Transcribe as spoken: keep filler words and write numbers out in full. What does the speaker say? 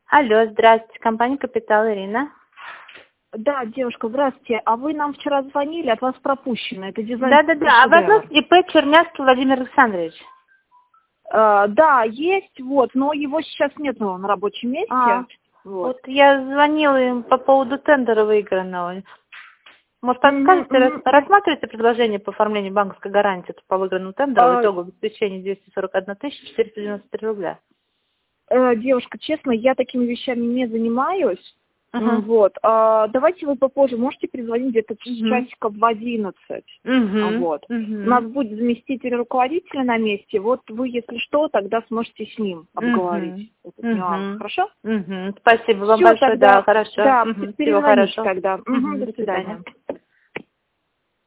Алло, здравствуйте, компания «Капитал», Ирина. Да, девушка, здравствуйте. А вы нам вчера звонили, от вас пропущено. Это дизайн Да-да-да, а вас шедевр. ИП Чернявский Владимир Александрович? Э, да, есть, вот, но его сейчас нет на рабочем А, месте. Вот. вот я звонила им по поводу тендера выигранного. Может, Мгм, подскажете, рас- мгм. рассматриваете предложение по оформлению банковской гарантии по выигранному тендеру в Э, итоге обеспечения двести сорок одна тысяча четыреста девяносто три рубля? э, девушка, честно, я такими вещами не занимаюсь. М, Ага. Вот. А, давайте вы попозже можете перезвонить где-то Угу. часиков в одиннадцать. А, Угу. Вот. У нас Угу. будет заместитель руководителя на месте. Вот вы, если что, тогда сможете с ним обговорить Угу. этот нюанс. Угу. Хорошо? Угу. Спасибо вам Все, большое, да, тогда, хорошо. да, Угу. Всего перезвоните хорошо. тогда. Мгм, Угу. до До свидания. свидания.